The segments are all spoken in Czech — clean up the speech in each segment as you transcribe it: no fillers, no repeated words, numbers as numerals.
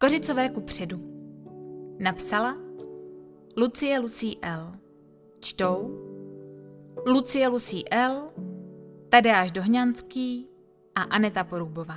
Skořicové kupředu. Napsala Lucie Lucí L. Čtou Lucie Lucí L., Tadeáš Dohňanský a Aneta Porubová.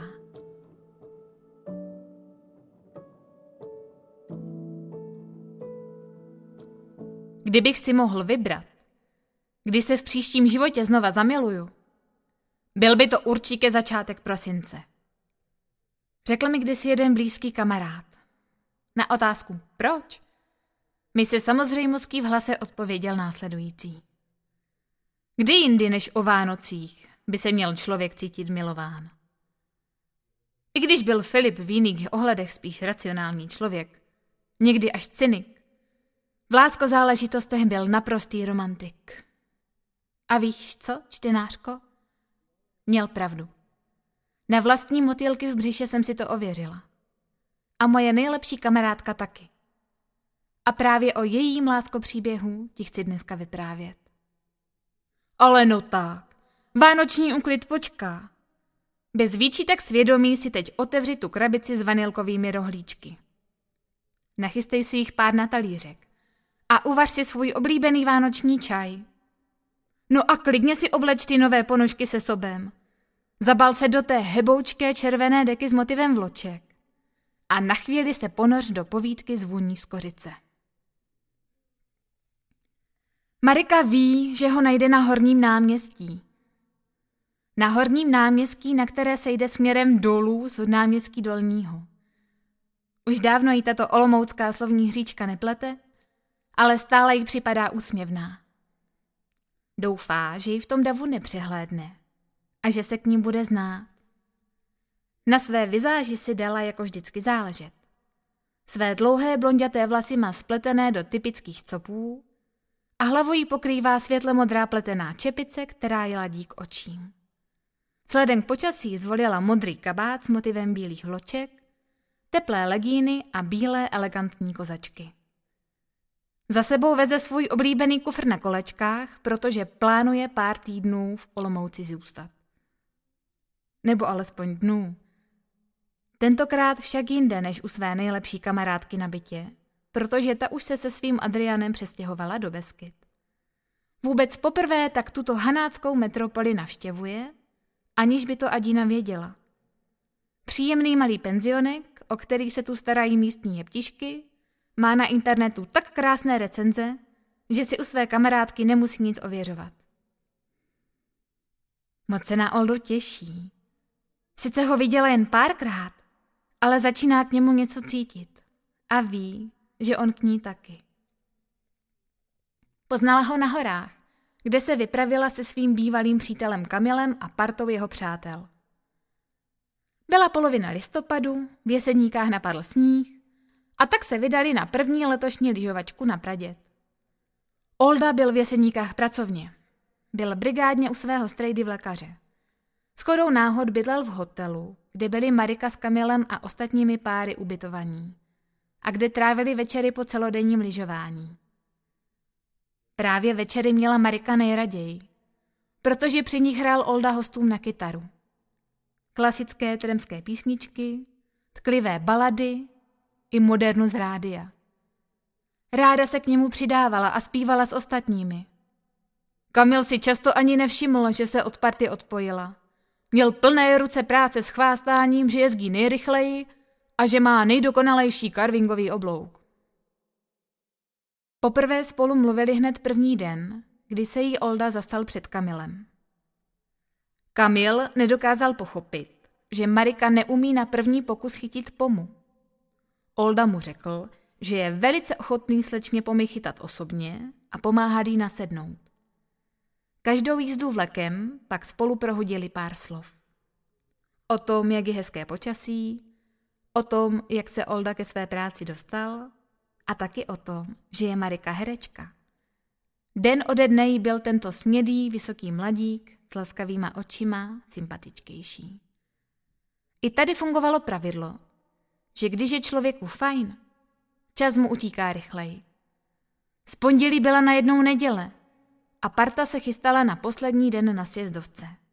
Kdybych si mohl vybrat, kdy se v příštím životě znova zamiluju, byl by to určitě začátek prosince. Řekl mi kdysi jeden blízký kamarád. Na otázku proč, mi se samozřejmostí v hlase odpověděl následující. Kdy jindy než o Vánocích by se měl člověk cítit milován? I když byl Filip v jiných ohledech spíš racionální člověk, někdy až cynik, v láskozáležitostech byl naprostý romantik. A víš co, čtenářko? Měl pravdu. Na vlastní motýlky v břiše jsem si to ověřila. A moje nejlepší kamarádka taky. A právě o jejím láskopříběhu ti chci dneska vyprávět. Ale no tak, vánoční úklid počká. Bez výčitek svědomí si teď otevři tu krabici s vanilkovými rohlíčky. Nachystej si jich pár na talířek a uvař si svůj oblíbený vánoční čaj. No a klidně si obleč ty nové ponožky se sobem. Zabal se do té heboučké červené deky s motivem vloček a na chvíli se ponoř do povídky z vůní skořice. Marika ví, že ho najde na Horním náměstí. Na Horním náměstí, na které se jde směrem dolů z náměstí Dolního. Už dávno jí tato olomoucká slovní hříčka neplete, ale stále jí připadá úsměvná. Doufá, že ji v tom davu nepřehlédne a že se k ní bude znát. Na své vizáži si dala jako vždycky záležet. Své dlouhé blonďaté vlasy má spletené do typických copů a hlavu jí pokrývá světle modrá pletená čepice, která je ladí k očím. Vzhledem k počasí zvolila modrý kabát s motivem bílých vloček, teplé legíny a bílé elegantní kozačky. Za sebou veze svůj oblíbený kufr na kolečkách, protože plánuje pár týdnů v Olomouci zůstat. Nebo alespoň dnů. Tentokrát však jinde než u své nejlepší kamarádky na bytě, protože ta už se svým Adrianem přestěhovala do Beskyd. Vůbec poprvé tak tuto hanáckou metropoli navštěvuje, aniž by to Adina věděla. Příjemný malý penzionek, o který se tu starají místní jeptišky, má na internetu tak krásné recenze, že si u své kamarádky nemusí nic ověřovat. Moc se na Oldu těší. Sice ho viděla jen párkrát, ale začíná k němu něco cítit a ví, že on k ní taky. Poznala ho na horách, kde se vypravila se svým bývalým přítelem Kamilem a partou jeho přátel. Byla polovina listopadu, v Jeseníkách napadl sníh a tak se vydali na první letošní lyžovačku na Praděd. Olda byl v Jeseníkách pracovně. Byl brigádně u svého strejdy v lékaře. Shodou náhod bydlel v hotelu, kde byli Marika s Kamilem a ostatními páry ubytovaní a kde trávili večery po celodenním lyžování. Právě večery měla Marika nejraději, protože při nich hrál Olda hostům na kytaru. Klasické tedemské písničky, tklivé balady i modernu z rádia. Ráda se k němu přidávala a zpívala s ostatními. Kamil si často ani nevšiml, že se od party odpojila. Měl plné ruce práce s chvástáním, že jezdí nejrychleji a že má nejdokonalejší carvingový oblouk. Poprvé spolu mluvili hned první den, kdy se jí Olda zastal před Kamilem. Kamil nedokázal pochopit, že Marika neumí na první pokus chytit pomu. Olda mu řekl, že je velice ochotný slečně pomy chytat osobně a pomáhat jí nasednout. Každou jízdu vlekem pak spolu prohodili pár slov. O tom, jak je hezké počasí, o tom, jak se Olda ke své práci dostal a taky o tom, že je Marika herečka. Den ode dne jí byl tento snědý, vysoký mladík s laskavýma očima sympatičtější. I tady fungovalo pravidlo, že když je člověku fajn, čas mu utíká rychleji. Z pondělí byla najednou neděle a parta se chystala na poslední den na sjezdovce.